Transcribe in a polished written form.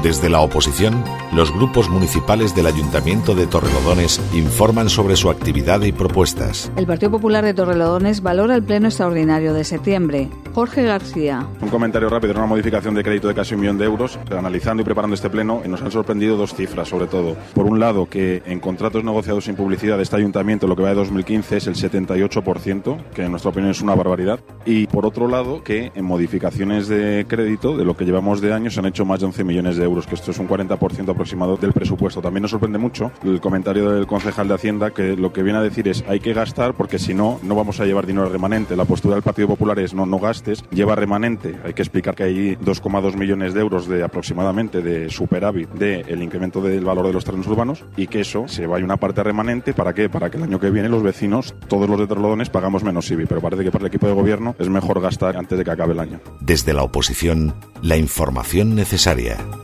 Desde la oposición, los grupos municipales del Ayuntamiento de Torrelodones informan sobre su actividad y propuestas. El Partido Popular de Torrelodones valora el pleno extraordinario de septiembre. Jorge García. Un comentario rápido, una modificación de crédito de casi 1 millón de euros. Analizando y preparando este pleno, nos han sorprendido 2 cifras, sobre todo. Por un lado, que en contratos negociados sin publicidad de este ayuntamiento, lo que va de 2015 es el 78%, que en nuestra opinión es una barbaridad. Y por otro lado, que en modificaciones de crédito, de lo que llevamos de año, se han hecho más de 11 millones de euros, que esto es un 40% aproximado del presupuesto. También nos sorprende mucho el comentario del concejal de Hacienda, que lo que viene a decir es hay que gastar porque si no, no vamos a llevar dinero remanente. La postura del Partido Popular es no gastes, lleva remanente. Hay que explicar que hay 2,2 millones de euros de aproximadamente de superávit del incremento del valor de los terrenos urbanos y que eso se vaya una parte remanente. ¿Para qué? Para que el año que viene los vecinos, todos los de Torrelodones, pagamos menos IBI. Pero parece que para el equipo de gobierno es mejor gastar antes de que acabe el año. Desde la oposición, la información necesaria.